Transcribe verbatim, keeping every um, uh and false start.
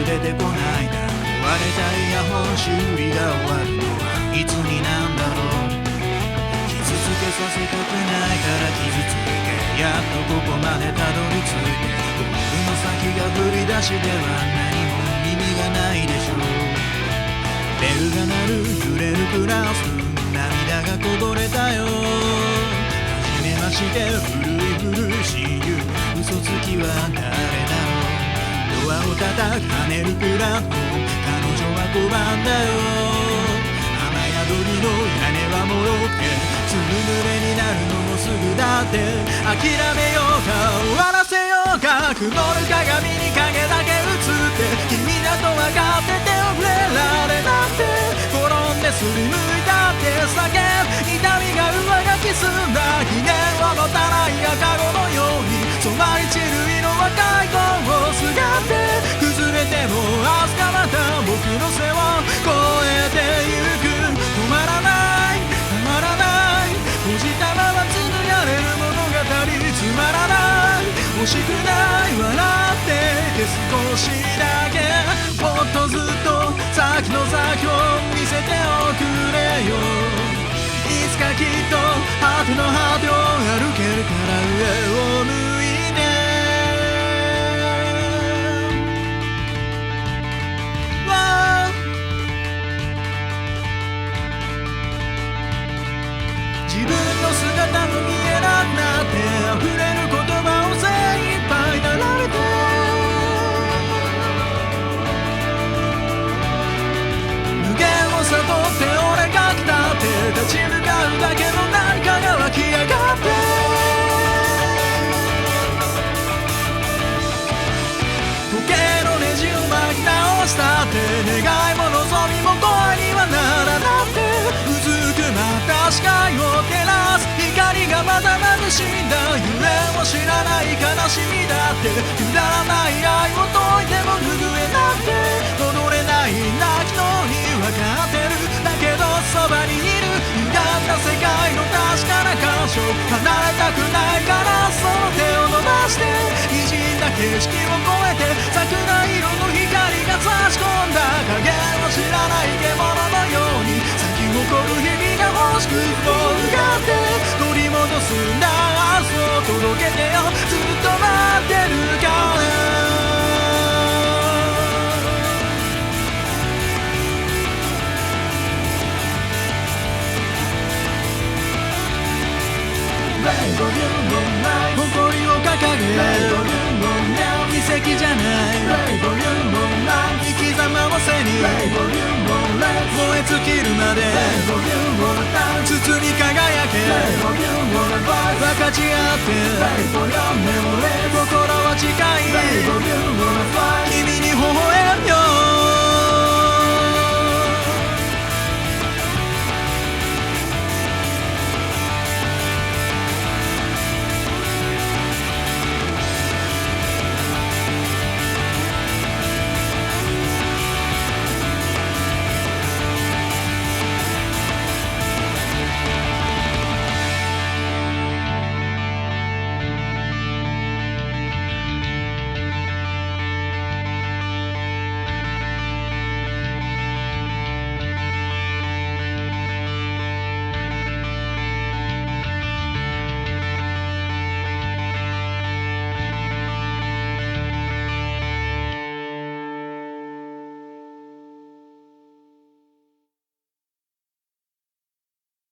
出てこないな。壊れたイヤホン修理が終わるのはいつになんだろう。傷つけさせたくないから傷ついて、やっとここまでたどり着いて、ゴールの先が振り出しでは何も意味がないでしょう。ベルが鳴る揺れるクラス、涙がこぼれたよ。初めまして古い古い親友、嘘つきは誰だろう。ドアを叩く跳ねるプラット、彼女は拒んだよ。雨宿りの屋根はもろくて、ずぶ濡れになるのもすぐだって。諦めようか終わらせようか、曇る鏡に影だけ映って、君だと分かってて触れられなくて、転んですりむいたって叫ぶ、痛みが上書き澄んだ記念を持たない赤子のように、染まり散る色若い子をすがって崩れても明日また僕の背を越えてゆく。止まらないたまらない閉じたまま紡がれる物語、つまらない欲しくない笑って少しだけ、もっとずっと先の先を見せておくれよ。いつかきっと果ての果てを歩けるから上を向いて、自分の姿も見えなくなって溢れる言葉を精一杯並べて、無限を悟って俺が来たって立ち向かうだけの何かが湧き上がって、時計のネジを巻き直したって、願いも望みも声にはならなくて、うずくまった視界を照らす光がまた眩しいんだ。夢も知らない悲しみだって、くだらない愛を解いても拭えなくて、戻れない泣きのに分かってる、だけどそばにいる歪んだ世界の確かな箇所、離れたくないからその手を伸ばして、滲んだ景色を越えて桜色の光が差し込んだ影を知らない獣のように、咲き誇る日々が欲しくもうがって取り戻すんだ明日を届けてよ、ずっと待ってるから誇りを掲げ奇跡じゃない生き様を背に燃え尽きるまで筒に輝け分かち合って心は近い君に微笑むよ。